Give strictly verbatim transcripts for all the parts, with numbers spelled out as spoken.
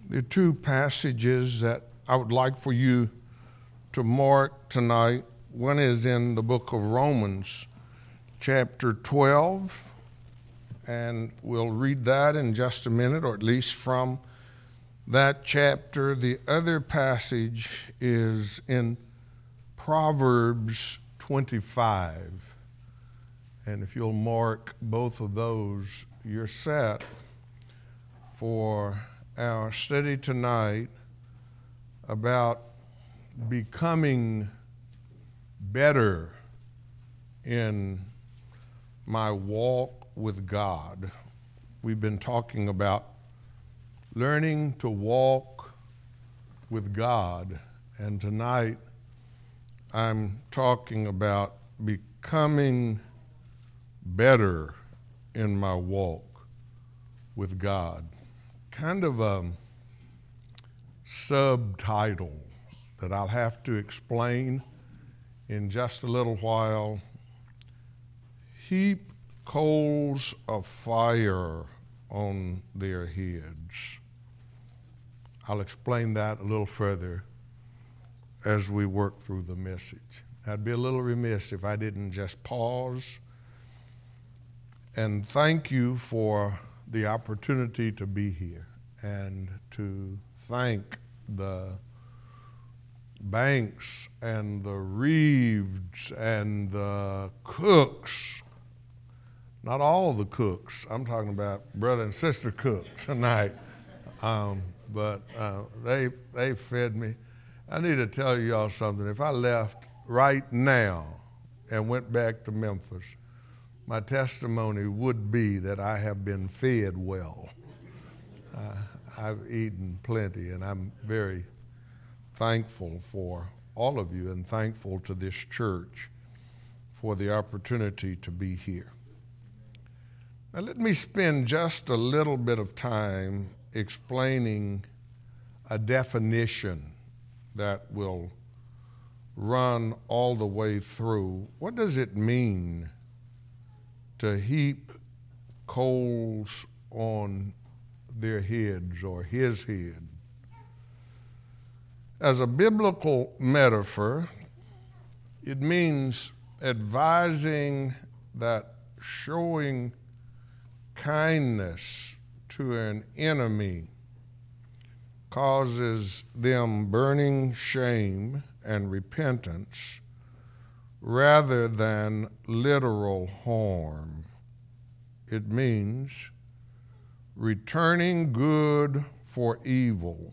There are two passages that I would like for you to mark tonight. One is in the book of Romans, chapter twelve, and we'll read that in just a minute, or at least from that chapter. The other passage is in Proverbs twenty-five, and if you'll mark both of those, you're set for our study tonight about becoming better in my walk with God. We've been talking about learning to walk with God, and tonight I'm talking about becoming better in my walk with God. Kind of a subtitle that I'll have to explain in just a little while. Heap coals of fire on their heads. I'll explain that a little further as we work through the message. I'd be a little remiss if I didn't just pause and thank you for the opportunity to be here, and to thank the Banks and the Reeves and the Cooks. Not all the Cooks. I'm talking about brother and sister Cook tonight. Um, but uh, they they fed me. I need to tell you all something. If I left right now and went back to Memphis, my testimony would be that I have been fed well. Uh, I've eaten plenty, and I'm very thankful for all of you and thankful to this church for the opportunity to be here. Now, let me spend just a little bit of time explaining a definition that will run all the way through. What does it mean to heap coals on their heads, or his head? As a biblical metaphor, it means advising that showing kindness to an enemy causes them burning shame and repentance rather than literal harm. It means returning good for evil,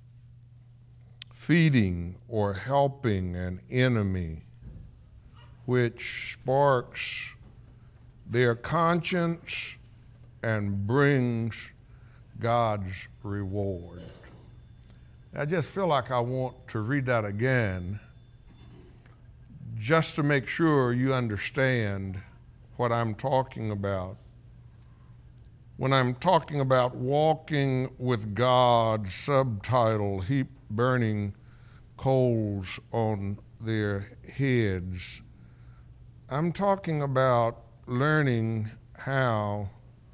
feeding or helping an enemy, which sparks their conscience and brings God's reward. I just feel like I want to read that again, just to make sure you understand what I'm talking about. When I'm talking about walking with God, subtitle, heap burning coals on their heads, I'm talking about learning how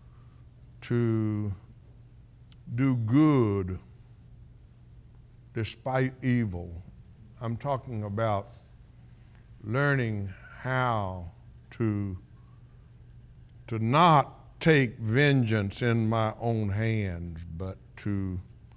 to do good despite evil. I'm talking about learning how to, to not take vengeance in my own hands, but to,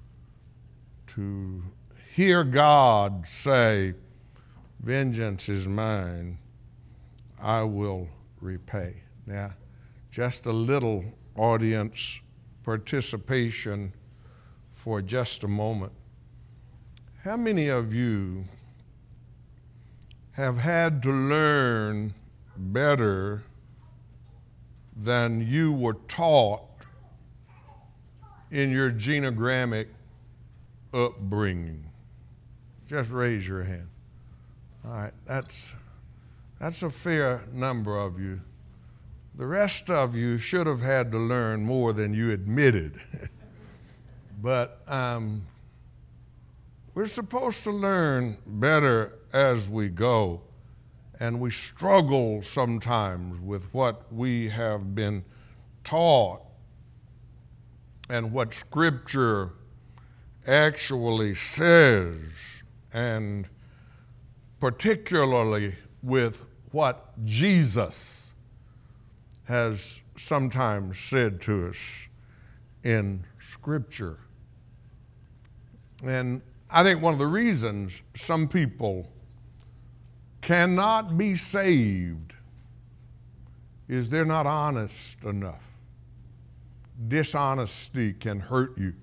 to hear God say, vengeance is mine, I will repay. Now, just a little audience participation for just a moment. How many of you have had to learn better than you were taught in your genogrammic upbringing? Just raise your hand. All right, that's, that's a fair number of you. The rest of you should have had to learn more than you admitted. But um, we're supposed to learn better as we go, and we struggle sometimes with what we have been taught and what Scripture actually says, and particularly with what Jesus has sometimes said to us in Scripture. And I think one of the reasons some people cannot be saved is they're not honest enough. Dishonesty can hurt you.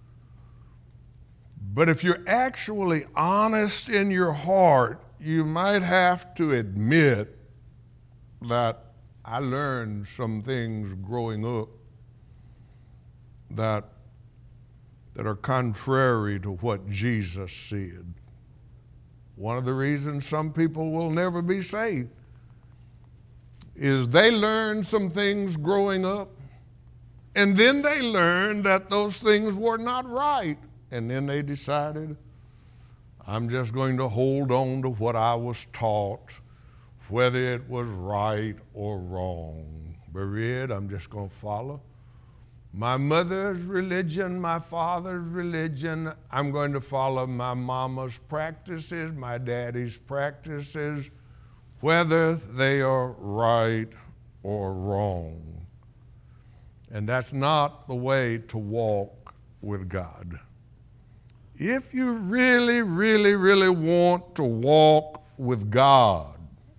But if you're actually honest in your heart, you might have to admit that I learned some things growing up that, that are contrary to what Jesus said. One of the reasons some people will never be saved is they learned some things growing up, and then they learned that those things were not right, and then they decided, I'm just going to hold on to what I was taught, whether it was right or wrong. Bereaved, I'm just going to follow my mother's religion, my father's religion. I'm going to follow my mama's practices, my daddy's practices, whether they are right or wrong. And that's not the way to walk with God. If you really, really, really want to walk with God,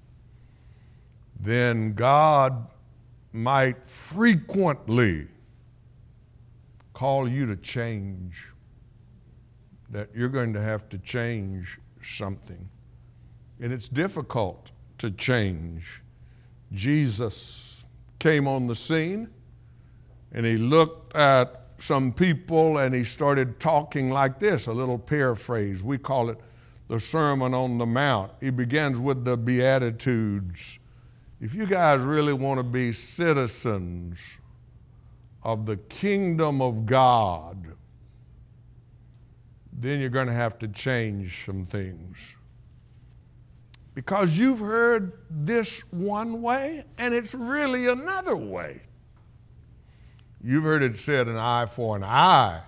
then God might frequently call you to change, that you're going to have to change something. And it's difficult to change. Jesus came on the scene, and he looked at some people and he started talking like this, a little paraphrase. We call it the Sermon on the Mount. He begins with the Beatitudes. If you guys really want to be citizens of the kingdom of God, then you're going to have to change some things. Because you've heard this one way, and it's really another way. You've heard it said, an eye for an eye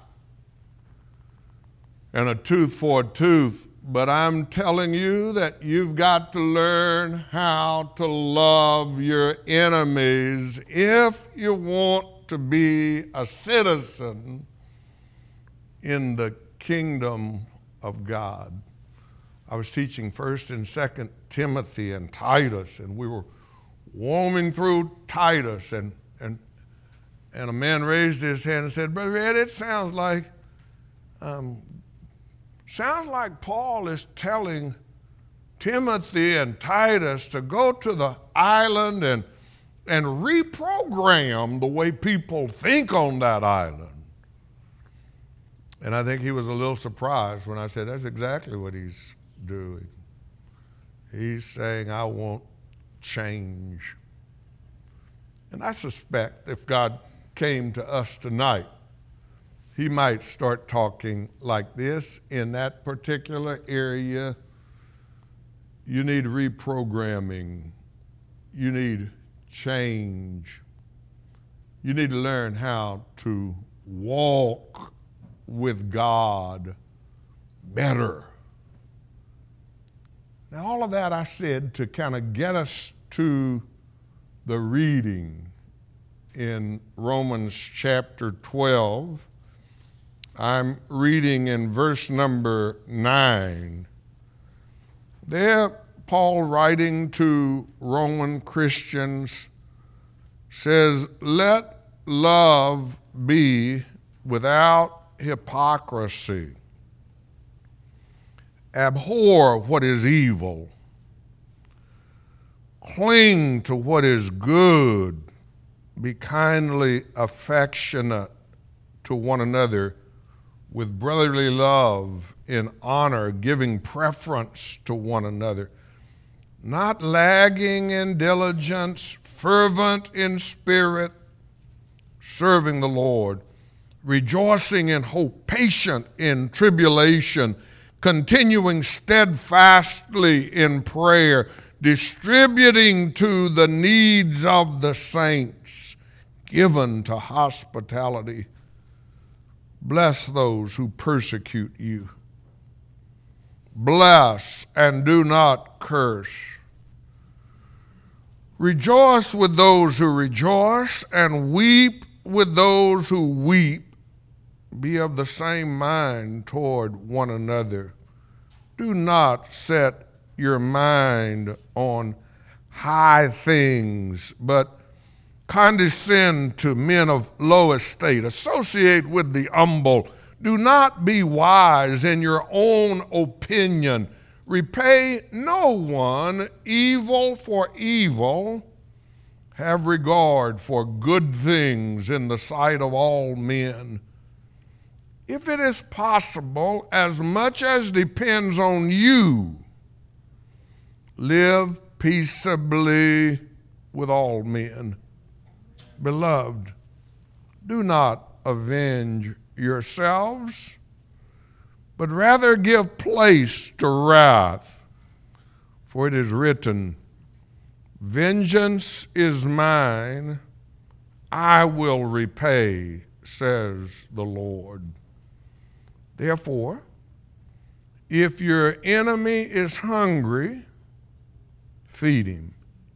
and a tooth for a tooth. But I'm telling you that you've got to learn how to love your enemies if you want to be a citizen in the kingdom of God. I was teaching First and Second Timothy and Titus, and we were warming through Titus, and and and a man raised his hand and said, Brother Ed, it sounds like um, sounds like Paul is telling Timothy and Titus to go to the island and and reprogram the way people think on that island. And I think he was a little surprised when I said, that's exactly what he's doing. He's saying, I want change. And I suspect if God came to us tonight, he might start talking like this. In that particular area, you need reprogramming. You need change. You need to learn how to walk with God better. Now, all of that I said to kind of get us to the reading in Romans chapter twelve. I'm reading in verse number nine. There, Paul, writing to Roman Christians, says, let love be without hypocrisy. Abhor what is evil. Cling to what is good. Be kindly affectionate to one another with brotherly love, in honor, giving preference to one another, not lagging in diligence, fervent in spirit, serving the Lord, rejoicing in hope, patient in tribulation, continuing steadfastly in prayer, distributing to the needs of the saints, given to hospitality. Bless those who persecute you. Bless and do not curse. Rejoice with those who rejoice, and weep with those who weep. Be of the same mind toward one another. Do not set your mind on high things, but condescend to men of low estate. Associate with the humble. Do not be wise in your own opinion. Repay no one evil for evil. Have regard for good things in the sight of all men. If it is possible, as much as depends on you, live peaceably with all men. Beloved, do not avenge yourselves, but rather give place to wrath. For it is written, vengeance is mine, I will repay, says the Lord. Therefore, if your enemy is hungry, feed him.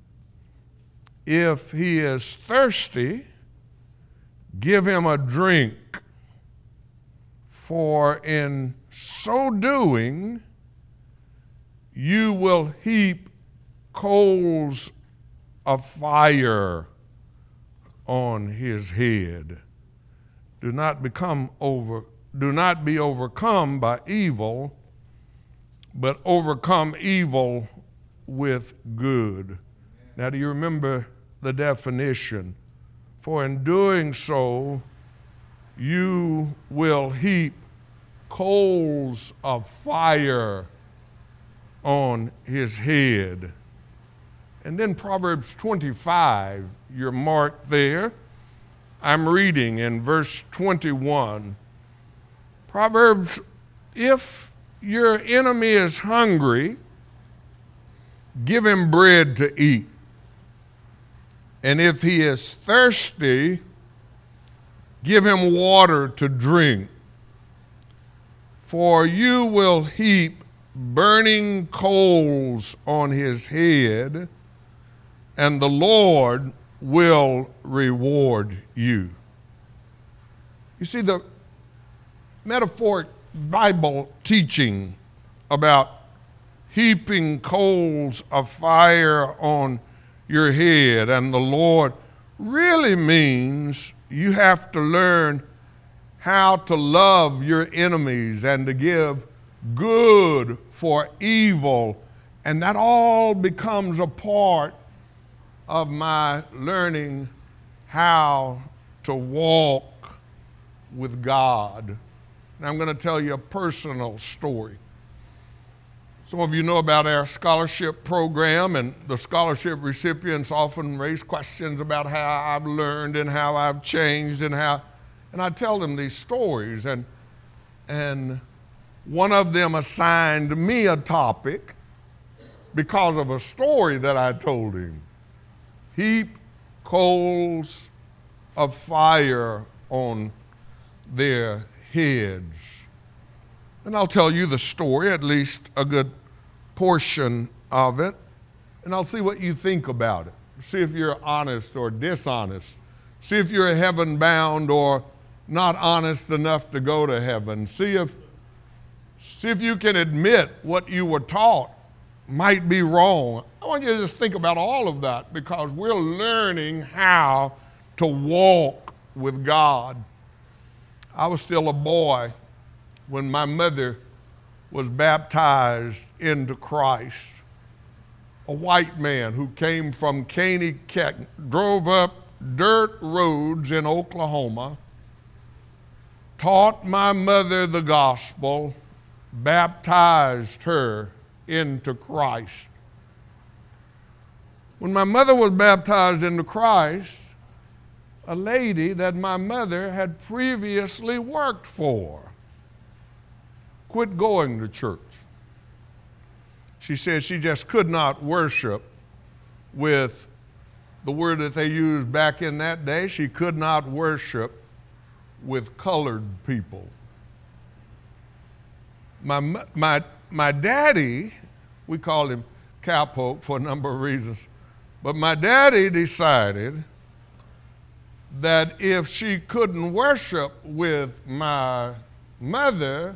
If he is thirsty, give him a drink, for in so doing, you will heap coals of fire on his head. Do not become over, do not be overcome by evil, but overcome evil with good. Now, do you remember the definition? For in doing so, you will heap coals of fire on his head. And then Proverbs twenty-five, you're marked there. I'm reading in verse twenty-one. Proverbs, if your enemy is hungry, give him bread to eat. And if he is thirsty, give him water to drink. For you will heap burning coals on his head, and the Lord will reward you. You see, the metaphoric Bible teaching about heaping coals of fire on your head and the Lord really means you have to learn how to love your enemies and to give good for evil. And that all becomes a part of my learning how to walk with God. And I'm going to tell you a personal story. Some of you know about our scholarship program, and the scholarship recipients often raise questions about how I've learned and how I've changed and how, and I tell them these stories, and, and one of them assigned me a topic because of a story that I told him. Heap coals of fire on their heads. And I'll tell you the story, at least a good portion of it, and I'll see what you think about it. See if you're honest or dishonest. See if you're heaven-bound or not honest enough to go to heaven. See if, see if you can admit what you were taught might be wrong. I want you to just think about all of that because we're learning how to walk with God. I was still a boy when my mother was baptized into Christ. A white man who came from Caney, drove up dirt roads in Oklahoma, taught my mother the gospel, baptized her into Christ. When my mother was baptized into Christ, a lady that my mother had previously worked for quit going to church. She said she just could not worship with the word that they used back in that day. She could not worship with colored people. My, my, my daddy, we called him Cowpoke for a number of reasons, but my daddy decided that if she couldn't worship with my mother,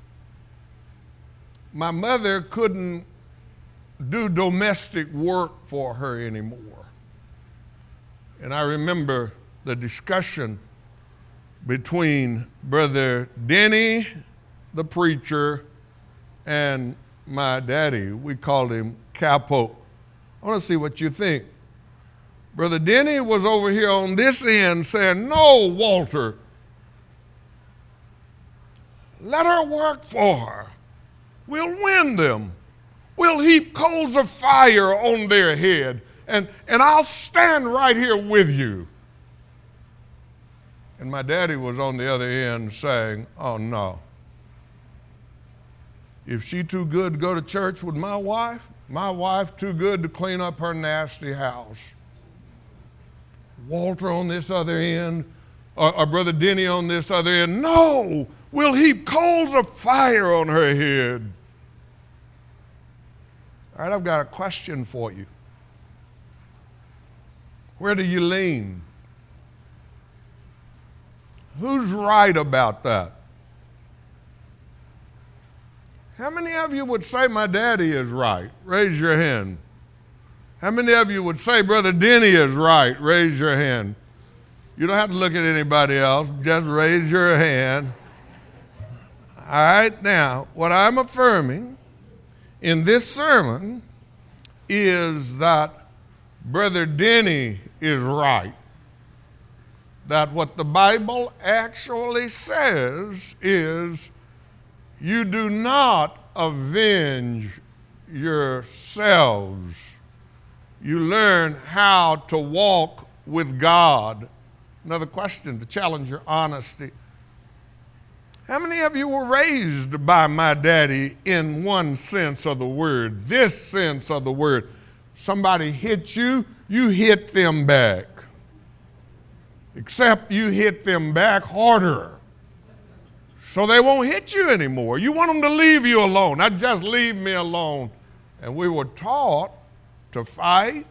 my mother couldn't do domestic work for her anymore. And I remember the discussion between Brother Denny, the preacher, and my daddy. We called him Cowpoke. I want to see what you think. Brother Denny was over here on this end saying, no, Walter, let her work for her. We'll win them. We'll heap coals of fire on their head, and, and I'll stand right here with you. And my daddy was on the other end saying, oh, no. If she too good to go to church with my wife, my wife too good to clean up her nasty house. Walter on this other end, or, or Brother Denny on this other end, no, we'll heap coals of fire on her head. All right, I've got a question for you. Where do you lean? Who's right about that? How many of you would say my daddy is right? Raise your hand. How many of you would say Brother Denny is right? Raise your hand. You don't have to look at anybody else. Just raise your hand. All right, now, what I'm affirming in this sermon is that Brother Denny is right. That what the Bible actually says is you do not avenge yourselves. You learn how to walk with God. Another question to challenge your honesty. How many of you were raised by my daddy in one sense of the word, this sense of the word? Somebody hit you, you hit them back. Except you hit them back harder. So they won't hit you anymore. You want them to leave you alone. Not just leave me alone. And we were taught to fight.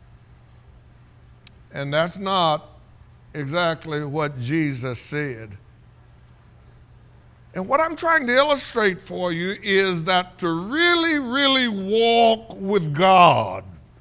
And that's not exactly what Jesus said. And what I'm trying to illustrate for you is that to really, really walk with God,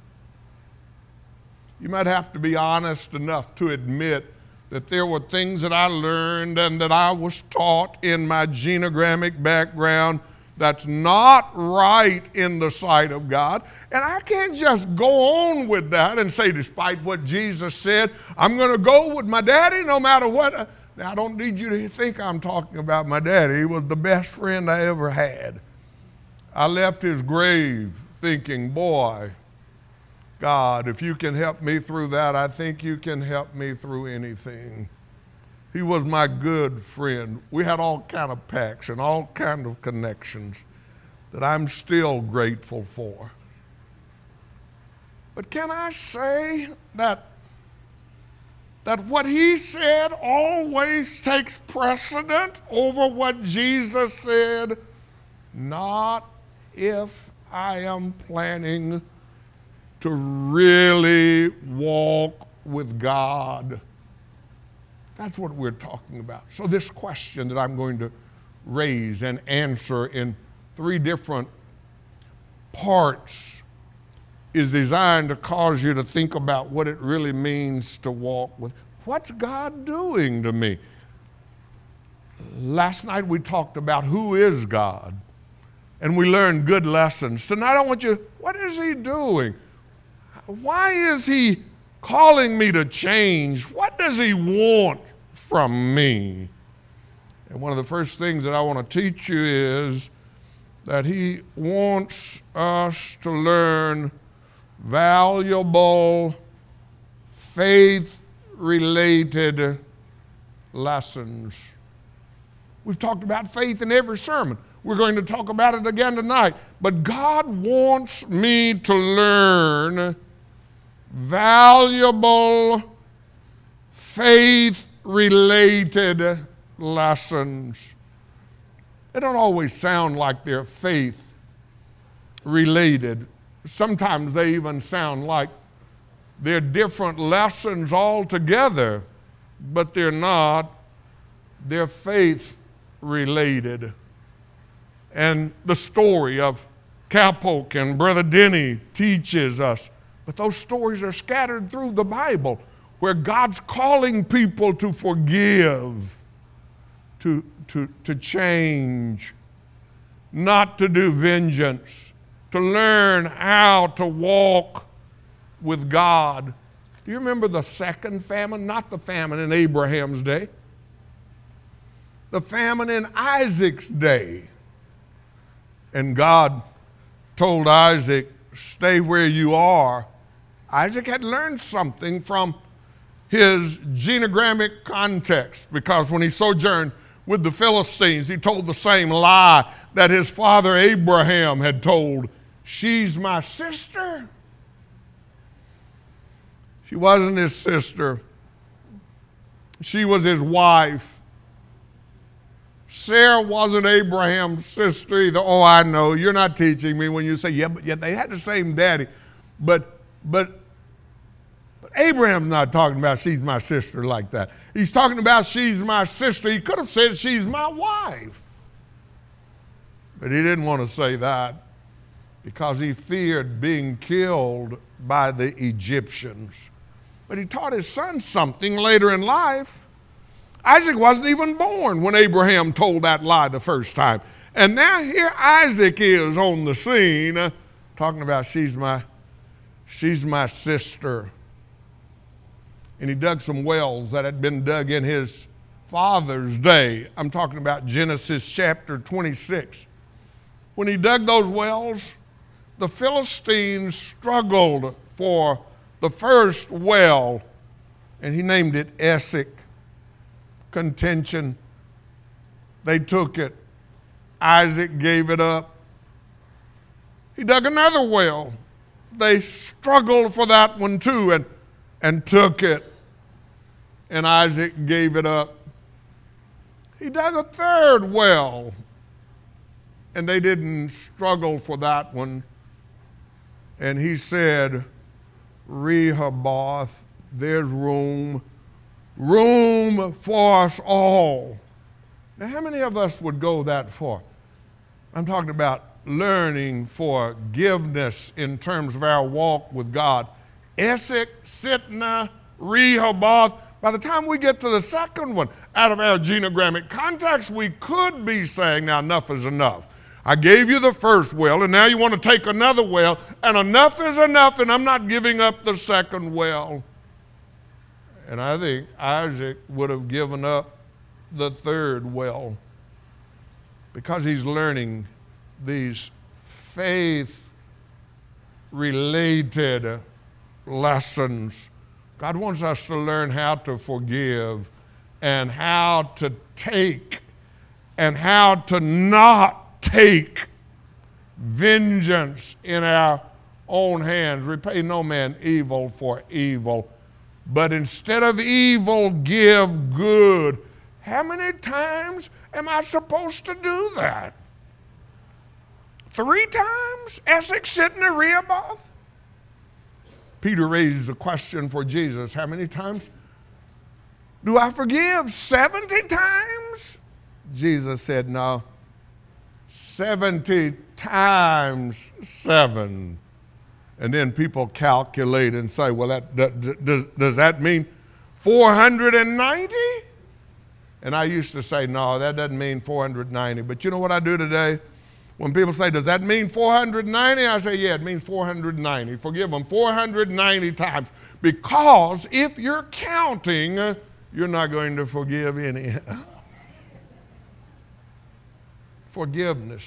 you might have to be honest enough to admit that there were things that I learned and that I was taught in my genogrammic background that's not right in the sight of God. And I can't just go on with that and say, despite what Jesus said, I'm going to go with my daddy no matter what. Now, I don't need you to think I'm talking about my daddy. He was the best friend I ever had. I left his grave thinking, boy, God, if you can help me through that, I think you can help me through anything. He was my good friend. We had all kind of pacts and all kind of connections that I'm still grateful for. But can I say that that what he said always takes precedent over what Jesus said? Not if I am planning to really walk with God. That's what we're talking about. So this question that I'm going to raise and answer in three different parts is designed to cause you to think about what it really means to walk with. What's God doing to me? Last night we talked about who is God, and we learned good lessons. Tonight I want you, what is he doing? Why is he calling me to change? What does he want from me? And one of the first things that I want to teach you is that he wants us to learn valuable faith-related lessons. We've talked about faith in every sermon. We're going to talk about it again tonight. But God wants me to learn valuable faith-related lessons. They don't always sound like they're faith related. Sometimes they even sound like they're different lessons altogether, but they're not. They're faith related. And the story of Cowpoke and Brother Denny teaches us. But those stories are scattered through the Bible where God's calling people to forgive, to, to, to change, not to do vengeance, to learn how to walk with God. Do you remember the second famine? Not the famine in Abraham's day. The famine in Isaac's day. And God told Isaac, stay where you are. Isaac had learned something from his genealogic context, because when he sojourned with the Philistines, he told the same lie that his father Abraham had told. She's my sister. She wasn't his sister. She was his wife. Sarah wasn't Abraham's sister either. Oh, I know. You're not teaching me when you say, yeah, but yeah, they had the same daddy. But, but, but Abraham's not talking about she's my sister like that. He's talking about she's my sister. He could have said she's my wife. But he didn't want to say that because he feared being killed by the Egyptians. But he taught his son something later in life. Isaac wasn't even born when Abraham told that lie the first time. And now here Isaac is on the scene uh, talking about she's my, she's my sister. And he dug some wells that had been dug in his father's day. I'm talking about Genesis chapter twenty-six. When he dug those wells, the Philistines struggled for the first well, and he named it Esek. Contention. They took it. Isaac gave it up. He dug another well. They struggled for that one too and, and took it. And Isaac gave it up. He dug a third well. And they didn't struggle for that one. And he said, Rehoboth, there's room. Room for us all. Now, how many of us would go that far? I'm talking about learning forgiveness in terms of our walk with God. Esek, Sitnah, Rehoboth. By the time we get to the second one, out of our genealogic context, we could be saying, now enough is enough. I gave you the first well, and now you want to take another well, and enough is enough, and I'm not giving up the second well. And I think Isaac would have given up the third well because he's learning these faith-related lessons. God wants us to learn how to forgive and how to take and how to not take vengeance in our own hands. Repay no man evil for evil, but instead of evil, give good. How many times am I supposed to do that? Three times? Esek, Sitnah, Rehoboth? Peter raises a question for Jesus. How many times? Do I forgive seventy times? Jesus said, no. seventy times seven. And then people calculate and say, well, that, that, does, does that mean four hundred ninety? And I used to say, no, that doesn't mean four hundred ninety. But you know what I do today? When people say, does that mean four hundred ninety? I say, yeah, it means four hundred ninety. Forgive them four hundred ninety times. Because if you're counting, you're not going to forgive any. Forgiveness,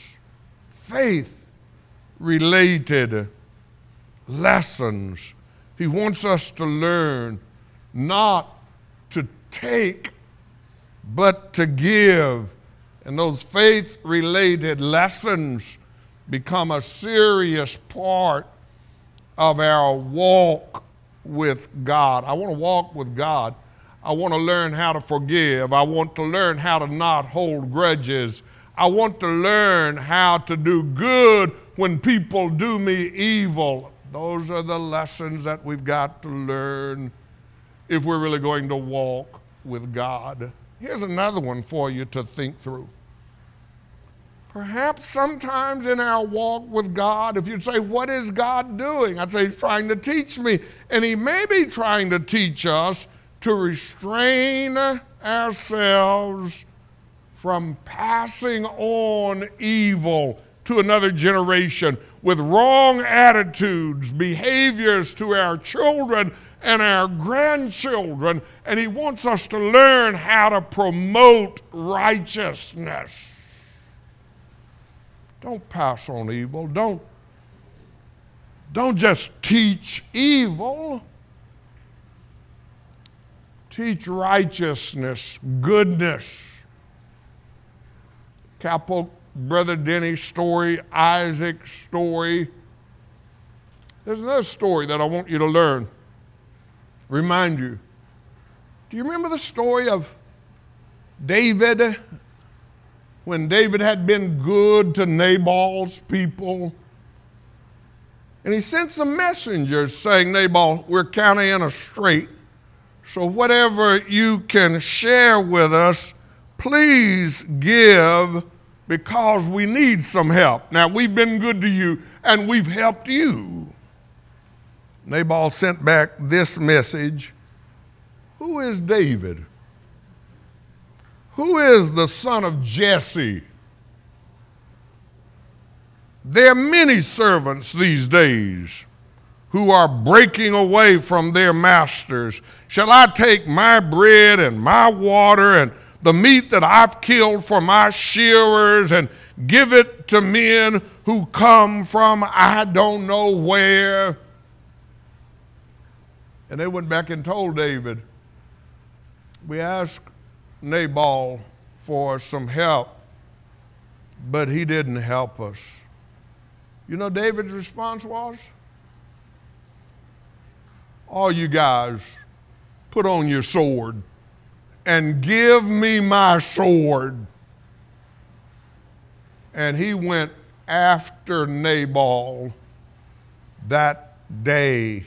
faith-related lessons. He wants us to learn not to take, but to give. And those faith-related lessons become a serious part of our walk with God. I want to walk with God. I want to learn how to forgive. I want to learn how to not hold grudges. I want to learn how to do good when people do me evil. Those are the lessons that we've got to learn if we're really going to walk with God. Here's another one for you to think through. Perhaps sometimes in our walk with God, if you'd say, what is God doing? I'd say, He's trying to teach me. And He may be trying to teach us to restrain ourselves from passing on evil to another generation with wrong attitudes, behaviors to our children and our grandchildren. And He wants us to learn how to promote righteousness. Don't pass on evil. Don't, don't just teach evil. Teach righteousness, goodness. Capo, Brother Denny's story, Isaac's story. There's another story that I want you to learn. Remind you. Do you remember the story of David? When David had been good to Nabal's people. And he sent some messengers saying, Nabal, we're kind of in a strait. So whatever you can share with us, please give, because we need some help. Now, we've been good to you, and we've helped you. Nabal sent back this message. Who is David? Who is the son of Jesse? There are many servants these days who are breaking away from their masters. Shall I take my bread and my water and the meat that I've killed for my shearers and give it to men who come from I don't know where? And they went back and told David, we asked Nabal for some help, but he didn't help us. You know David's response was? All you guys, put on your sword and give me my sword. And he went after Nabal that day.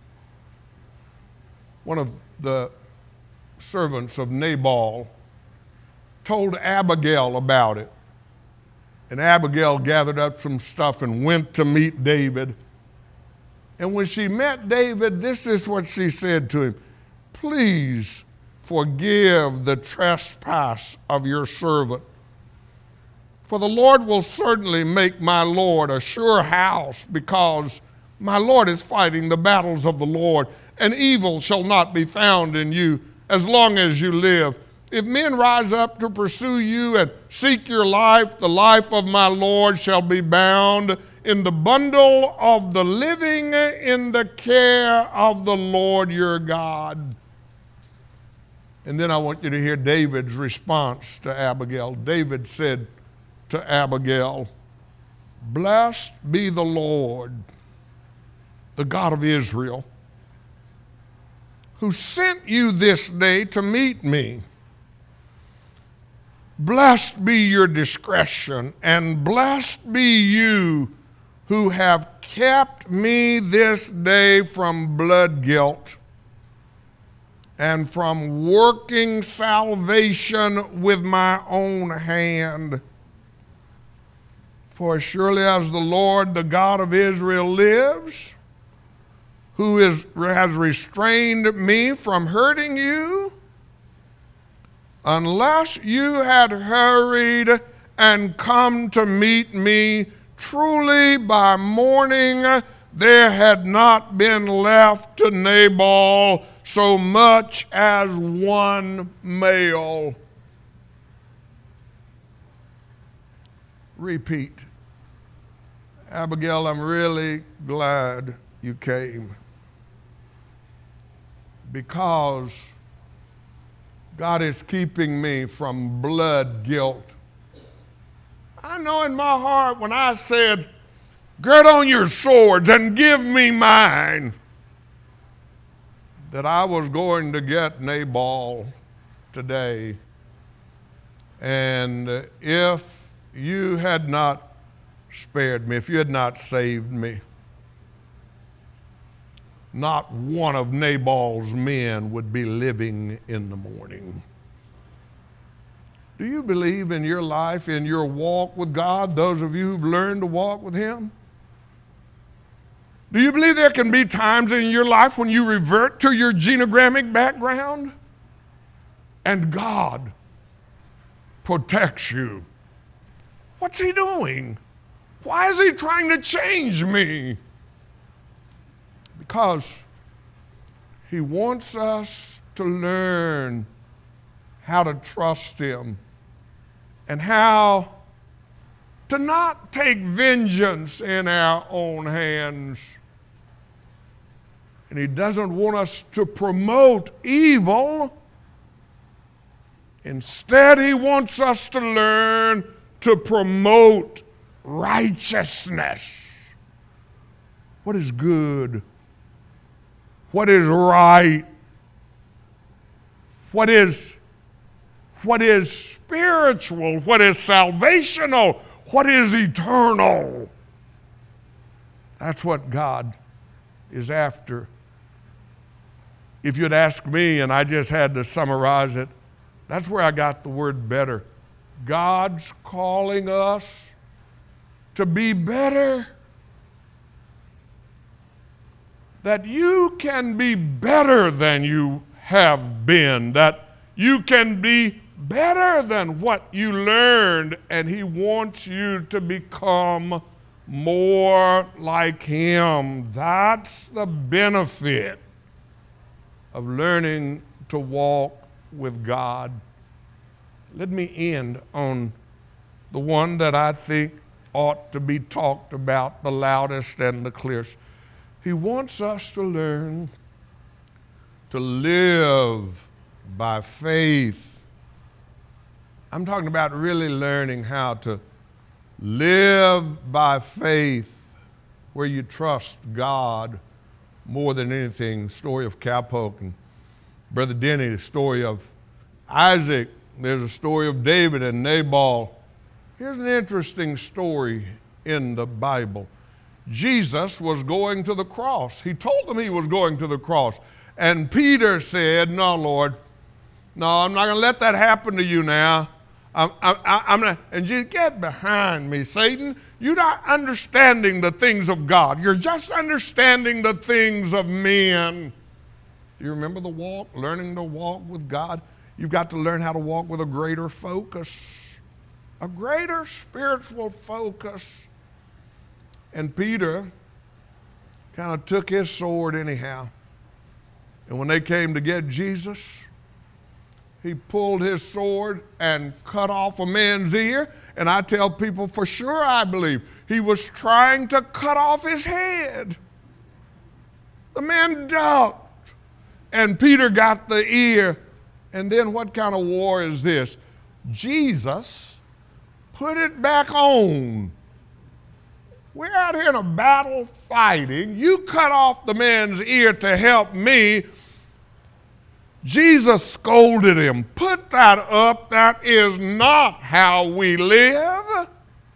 One of the servants of Nabal told Abigail about it. And Abigail gathered up some stuff and went to meet David. And when she met David, this is what she said to him. Please forgive the trespass of your servant. For the Lord will certainly make my Lord a sure house, because my Lord is fighting the battles of the Lord, and evil shall not be found in you as long as you live. If men rise up to pursue you and seek your life, the life of my Lord shall be bound in the bundle of the living in the care of the Lord your God. And then I want you to hear David's response to Abigail. David said to Abigail, blessed be the Lord, the God of Israel, who sent you this day to meet me. Blessed be your discretion, and blessed be you who have kept me this day from blood guilt and from working salvation with my own hand. For as surely as the Lord, the God of Israel, lives, who is, has restrained me from hurting you, unless you had hurried and come to meet me, truly by morning there had not been left to Nabal so much as one male. Repeat. Abigail, I'm really glad you came, because God is keeping me from blood guilt. I know in my heart when I said, gird on your swords and give me mine, that I was going to get Nabal today, and if you had not spared me, if you had not saved me, not one of Nabal's men would be living in the morning. Do you believe in your life, in your walk with God, those of you who've learned to walk with Him? Do you believe there can be times in your life when you revert to your genealogic background and God protects you? What's He doing? Why is He trying to change me? Because He wants us to learn how to trust Him and how to not take vengeance in our own hands. And He doesn't want us to promote evil. Instead, He wants us to learn to promote righteousness. What is good? What is right? What is, what is spiritual? What is salvational? What is eternal? That's what God is after. If you'd ask me, and I just had to summarize it, that's where I got the word better. God's calling us to be better. That you can be better than you have been. That you can be better than what you learned. And He wants you to become more like Him. That's the benefit of learning to walk with God. Let me end on the one that I think ought to be talked about the loudest and the clearest. He wants us to learn to live by faith. I'm talking about really learning how to live by faith where you trust God more than anything. Story of Cowpoke and Brother Denny, the story of Isaac. There's a story of David and Nabal. Here's an interesting story in the Bible. Jesus was going to the cross. He told them He was going to the cross. And Peter said, no, Lord, no, I'm not going to let that happen to you now. I'm, I'm, I'm gonna, and Jesus, get behind me, Satan. You're not understanding the things of God. You're just understanding the things of men. Do you remember the walk, learning to walk with God? You've got to learn how to walk with a greater focus, a greater spiritual focus. And Peter kind of took his sword anyhow. And when they came to get Jesus, he pulled his sword and cut off a man's ear. And I tell people for sure I believe he was trying to cut off his head. The man ducked, and Peter got the ear. And then what kind of war is this? Jesus put it back on. We're out here in a battle fighting. You cut off the man's ear to help me. Jesus scolded him. Put that up. That is not how we live.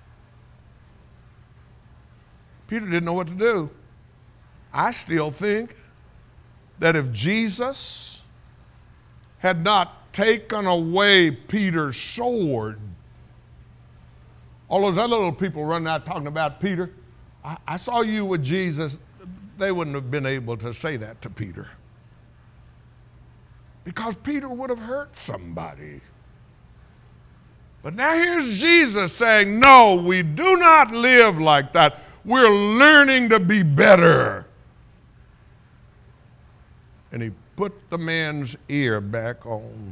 Peter didn't know what to do. I still think that if Jesus had not taken away Peter's sword, all those other little people running out talking about Peter, I, I saw you with Jesus, they wouldn't have been able to say that to Peter. Because Peter would have hurt somebody. But now here's Jesus saying, no, we do not live like that. We're learning to be better. And he put the man's ear back on.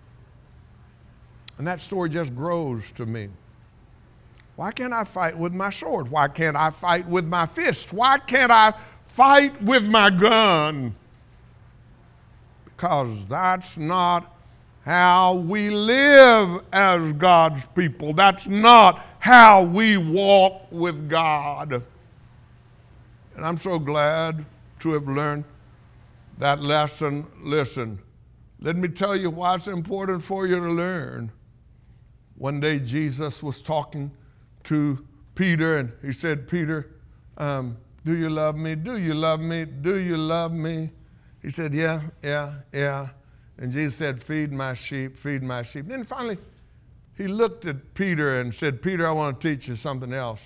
And that story just grows to me. Why can't I fight with my sword? Why can't I fight with my fist? Why can't I fight with my gun? Because that's not how we live as God's people. That's not how we walk with God. And I'm so glad to have learned That lesson, listen, let me tell you why it's important for you to learn. One day Jesus was talking to Peter, and he said, Peter, um, do you love me? Do you love me? Do you love me? He said, yeah, yeah, yeah. And Jesus said, feed my sheep, feed my sheep. Then finally, he looked at Peter and said, Peter, I want to teach you something else.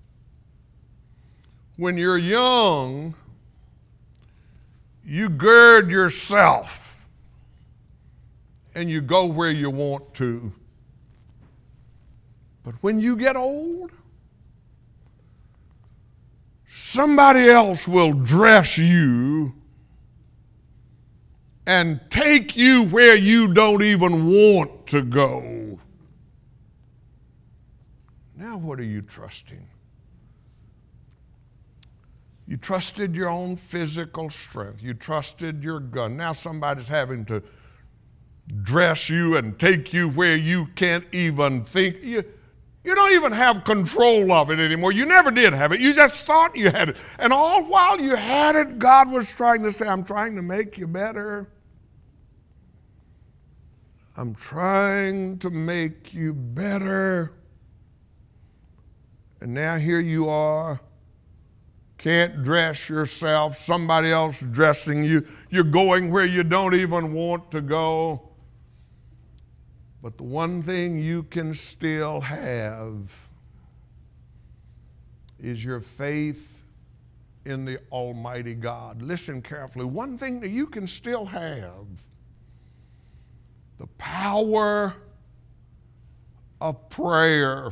When you're young, you gird yourself and you go where you want to. But when you get old, somebody else will dress you and take you where you don't even want to go. Now what are you trusting? You trusted your own physical strength. You trusted your gun. Now somebody's having to dress you and take you where you can't even think. You, you don't even have control of it anymore. You never did have it. You just thought you had it. And all while you had it, God was trying to say, I'm trying to make you better. I'm trying to make you better. And now here you are. Can't dress yourself, somebody else dressing you. You're going where you don't even want to go. But the one thing you can still have is your faith in the Almighty God. Listen carefully. One thing that you can still have, the power of prayer.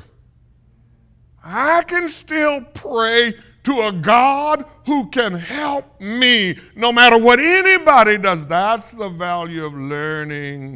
I can still pray to a God who can help me no matter what anybody does. That's the value of learning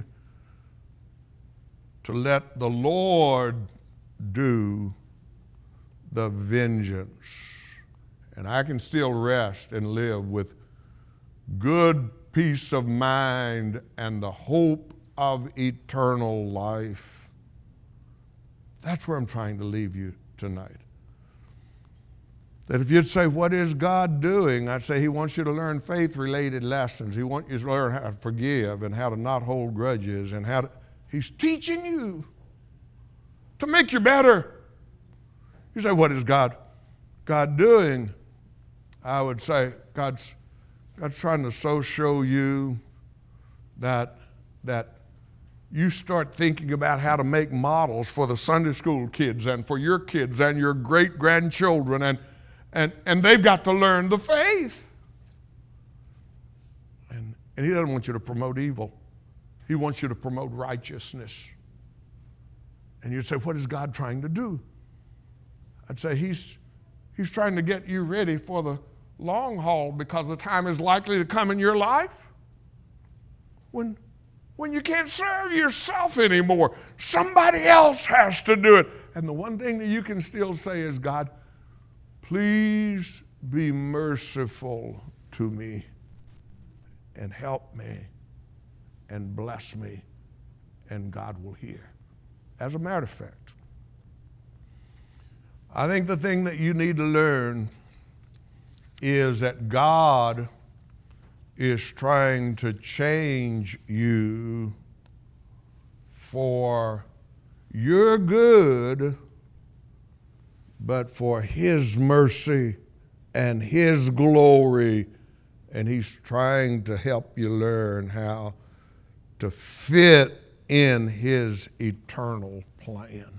to let the Lord do the vengeance. And I can still rest and live with good peace of mind and the hope of eternal life. That's where I'm trying to leave you tonight. That if you'd say, what is God doing? I'd say he wants you to learn faith-related lessons. He wants you to learn how to forgive and how to not hold grudges and how to, he's teaching you to make you better. You say, what is God, God doing? I would say, God's, God's trying to so show you that, that you start thinking about how to make models for the Sunday school kids and for your kids and your great-grandchildren, and And, and they've got to learn the faith. And, and he doesn't want you to promote evil. He wants you to promote righteousness. And you'd say, what is God trying to do? I'd say he's, he's trying to get you ready for the long haul, because the time is likely to come in your life when, when you can't serve yourself anymore. Somebody else has to do it. And the one thing that you can still say is, God, please be merciful to me and help me and bless me, and God will hear. As a matter of fact, I think the thing that you need to learn is that God is trying to change you for your good, but for his mercy and his glory. And he's trying to help you learn how to fit in his eternal plan.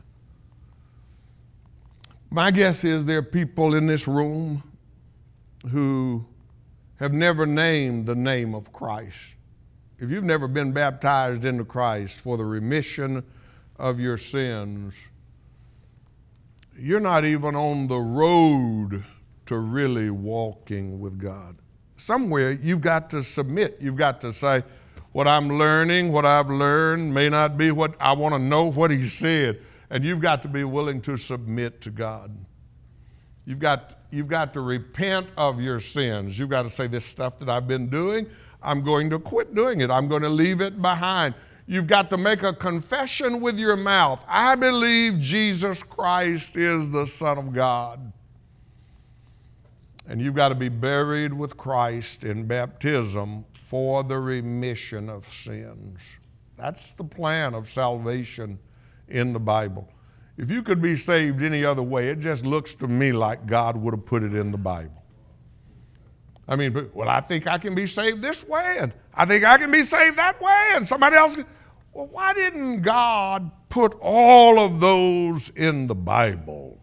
My guess is there are people in this room who have never named the name of Christ. If you've never been baptized into Christ for the remission of your sins, you're not even on the road to really walking with God. Somewhere you've got to submit. You've got to say, what I'm learning, what I've learned may not be what I want to know what he said. And you've got to be willing to submit to God. You've got, you've got to repent of your sins. You've got to say, this stuff that I've been doing, I'm going to quit doing it. I'm going to leave it behind. You've got to make a confession with your mouth. I believe Jesus Christ is the Son of God. And you've got to be buried with Christ in baptism for the remission of sins. That's the plan of salvation in the Bible. If you could be saved any other way, it just looks to me like God would have put it in the Bible. I mean, well, I think I can be saved this way, and I think I can be saved that way, and somebody else. Well, why didn't God put all of those in the Bible?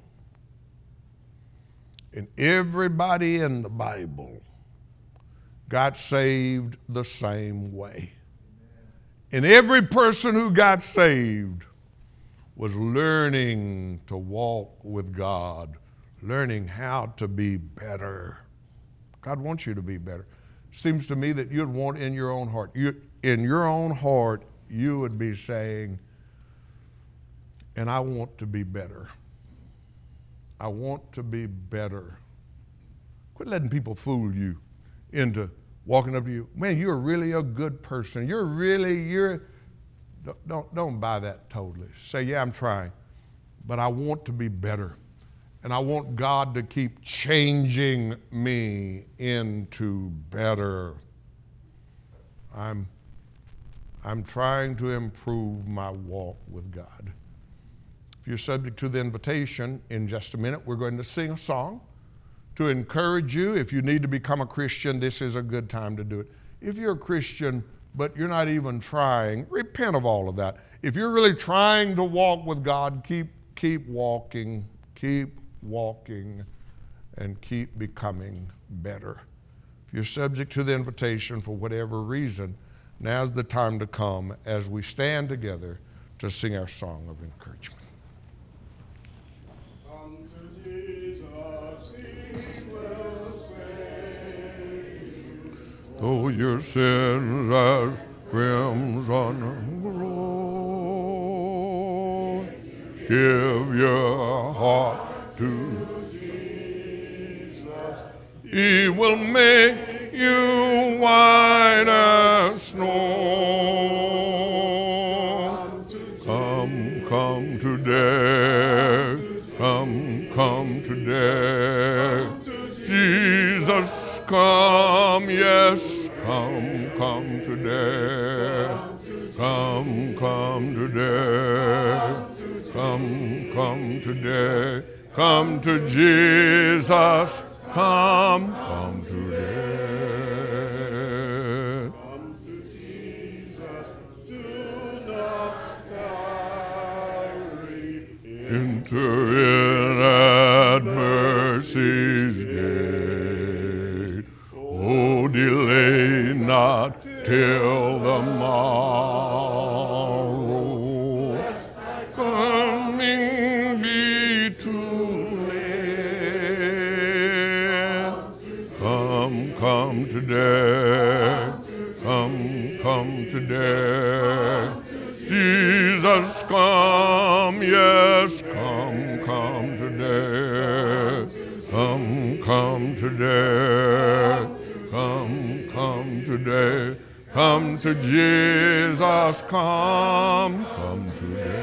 And everybody in the Bible got saved the same way. And every person who got saved was learning to walk with God, learning how to be better. God wants you to be better. Seems to me that you'd want in your own heart, you, in your own heart, you would be saying, and I want to be better. I want to be better. Quit letting people fool you into walking up to you. Man, you're really a good person. You're really, you're, don't, don't, don't buy that totally. Say, yeah, I'm trying, but I want to be better. And I want God to keep changing me into better. I'm, I'm trying to improve my walk with God. If you're subject to the invitation, in just a minute, we're going to sing a song to encourage you. If you need to become a Christian, this is a good time to do it. If you're a Christian, but you're not even trying, repent of all of that. If you're really trying to walk with God, keep, keep walking, keep walking, and keep becoming better. If you're subject to the invitation for whatever reason, now's the time to come as we stand together to sing our song of encouragement. Unto Jesus he will save. Though your sins as crimson glow, give your heart to Jesus. He will make you white as snow. Come, come today. Come, come today. Jesus, come, yes, come, come today. Come, come today. Come, come today. Come to Jesus. Come, come today. Come to Jesus, do not tarry. Enter in at mercy's gate. Oh, delay not till the morrow. Coming be too late. Come, come today. Come, come today. Jesus, come, yes, come, come today. Come, come today. Come, come today. Come to Jesus, come, come today.